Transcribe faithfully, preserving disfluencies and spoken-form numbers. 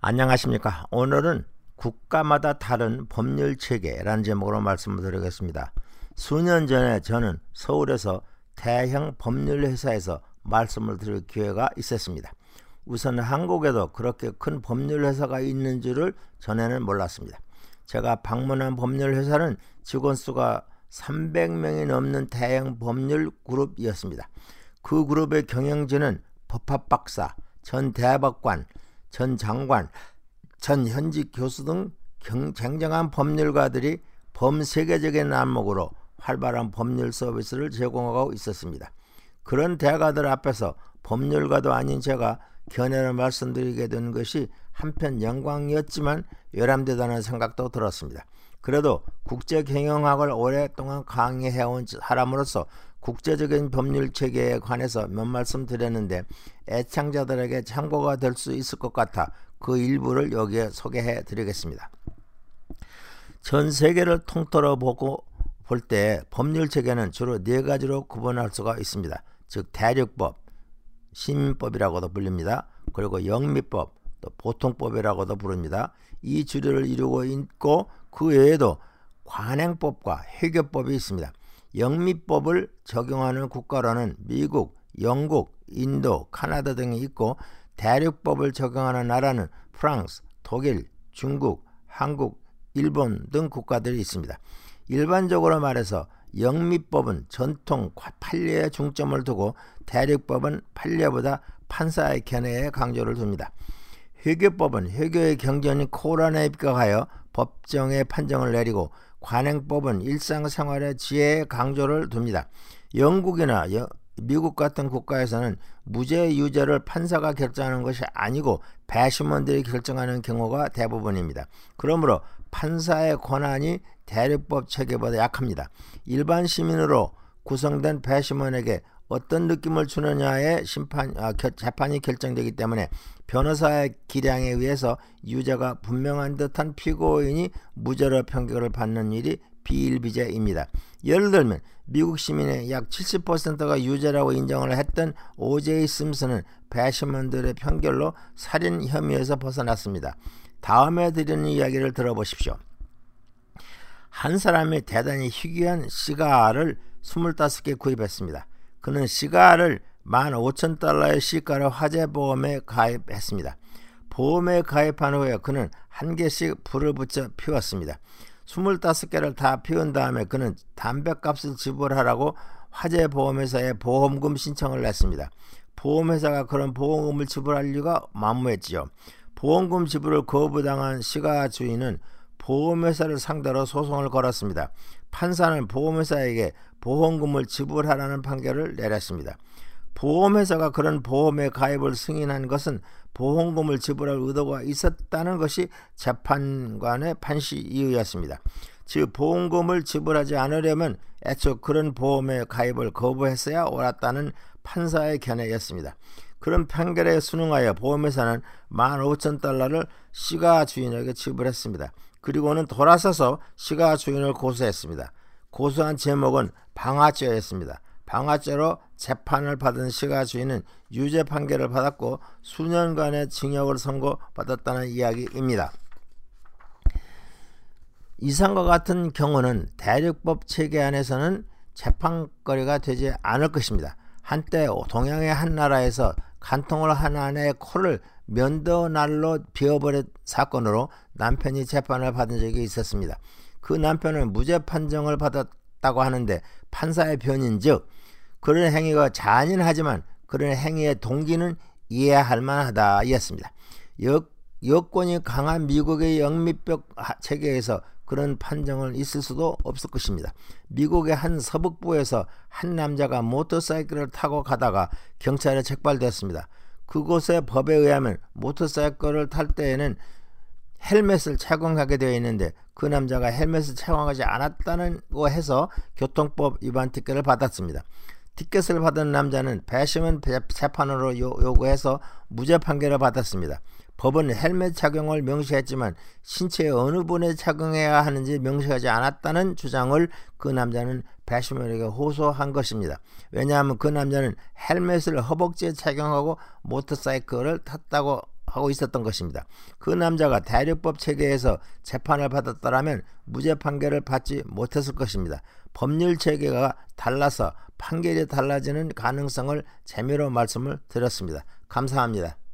안녕하십니까. 오늘은 국가마다 다른 법률 체계라는 제목으로 말씀을 드리겠습니다. 수년 전에 저는 서울에서 대형 법률 회사에서 말씀을 드릴 기회가 있었습니다. 우선 한국에도 그렇게 큰 법률 회사가 있는 줄을 전에는 몰랐습니다. 제가 방문한 법률 회사는 직원 수가 삼백 명이 넘는 대형 법률 그룹이었습니다. 그 그룹의 경영진은 법학 박사, 전 대법관, 전 장관, 전 현직 교수 등 쟁쟁한 법률가들이 범세계적인 안목으로 활발한 법률 서비스를 제공하고 있었습니다. 그런 대가들 앞에서 법률가도 아닌 제가 견해를 말씀드리게 된 것이 한편 영광이었지만 외람되다는 생각도 들었습니다. 그래도 국제경영학을 오랫동안 강의해온 사람으로서 국제적인 법률 체계에 관해서 몇 말씀 드렸는데 애청자들에게 참고가 될 수 있을 것 같아 그 일부를 여기에 소개해 드리겠습니다. 전 세계를 통틀어 보고 볼 때 법률 체계는 주로 네 가지로 구분할 수가 있습니다. 즉 대륙법, 시민법이라고도 불립니다. 그리고 영미법, 또 보통법이라고도 부릅니다. 이 주류를 이루고 있고 그 외에도 관행법과 회계법이 있습니다. 영미법을 적용하는 국가로는 미국, 영국, 인도, 카나다 등이 있고 대륙법을 적용하는 나라는 프랑스, 독일, 중국, 한국, 일본 등 국가들이 있습니다. 일반적으로 말해서 영미법은 전통 판례에 중점을 두고 대륙법은 판례보다 판사의 견해에 강조를 둡니다. 회계법은 회계의 경전인 코란에 입각하여 법정의 판정을 내리고 관행법은 일상생활의 지혜에 강조를 둡니다. 영국이나 여, 미국 같은 국가에서는 무죄 유죄를 판사가 결정하는 것이 아니고 배심원들이 결정하는 경우가 대부분입니다. 그러므로 판사의 권한이 대륙법 체계보다 약합니다. 일반 시민으로 구성된 배심원에게 어떤 느낌을 주느냐에 심판, 아, 겨, 재판이 결정되기 때문에 변호사의 기량에 의해서 유죄가 분명한 듯한 피고인이 무죄로 판결을 받는 일이 비일비재입니다. 예를 들면 미국 시민의 약 칠십 퍼센트가 유죄라고 인정을 했던 오제이 심슨은 배심원들의 판결로 살인 혐의에서 벗어났습니다. 다음에 드리는 이야기를 들어보십시오. 한 사람이 대단히 희귀한 시가를 스물다섯 개 구입했습니다. 그는 시가를 만 오천 달러의 시가를 화재보험에 가입했습니다. 보험에 가입한 후에 그는 한 개씩 불을 붙여 피웠습니다. 스물다섯 개를 다 피운 다음에 그는 담배값을 지불하라고 화재보험회사에 보험금 신청을 냈습니다. 보험회사가 그런 보험금을 지불할 리가 만무했지요. 보험금 지불을 거부당한 시가 주인은 보험회사를 상대로 소송을 걸었습니다. 판사는 보험회사에게 보험금을 지불하라는 판결을 내렸습니다. 보험회사가 그런 보험에 가입을 승인한 것은 보험금을 지불할 의도가 있었다는 것이 재판관의 판시 이유였습니다. 즉 보험금을 지불하지 않으려면 애초 그런 보험에 가입을 거부했어야 옳았다는 판사의 견해였습니다. 그런 판결에 순응하여 보험회사는 만 오천 달러를 시가 주인에게 지불했습니다. 그리고는 돌아서서 시가 주인을 고소했습니다. 고소한 제목은 방화죄였습니다. 방화죄로 재판을 받은 시가 주인은 유죄 판결을 받았고 수년간의 징역을 선고받았다는 이야기입니다. 이상과 같은 경우는 대륙법 체계 안에서는 재판거리가 되지 않을 것입니다. 한때 동양의 한 나라에서 간통을 한 아내의 코를 면도날로 비워버린 사건으로 남편이 재판을 받은 적이 있었습니다. 그 남편은 무죄 판정을 받았다고 하는데 판사의 변인즉 그런 행위가 잔인하지만 그런 행위의 동기는 이해할 만하다 였습니다. 여, 여권이 강한 미국의 영미법 체계에서 그런 판정은 있을 수도 없을 것입니다. 미국의 한 서북부에서 한 남자가 모터사이클을 타고 가다가 경찰에 적발되었습니다. 그곳의 법에 의하면 모터사이클을 탈 때에는 헬멧을 착용하게 되어 있는데 그 남자가 헬멧을 착용하지 않았다고 해서 교통법 위반 티켓을 받았습니다. 티켓을 받은 남자는 배심원 재판으로 요구해서 무죄 판결을 받았습니다. 법은 헬멧 착용을 명시했지만 신체의 어느 부분에 착용해야 하는지 명시하지 않았다는 주장을 그 남자는 배심원에게 호소한 것입니다. 왜냐하면 그 남자는 헬멧을 허벅지에 착용하고 모터사이클을 탔다고 하고 있었던 것입니다. 그 남자가 대륙법 체계에서 재판을 받았더라면 무죄 판결을 받지 못했을 것입니다. 법률 체계가 달라서 판결이 달라지는 가능성을 재미로 말씀을 드렸습니다. 감사합니다.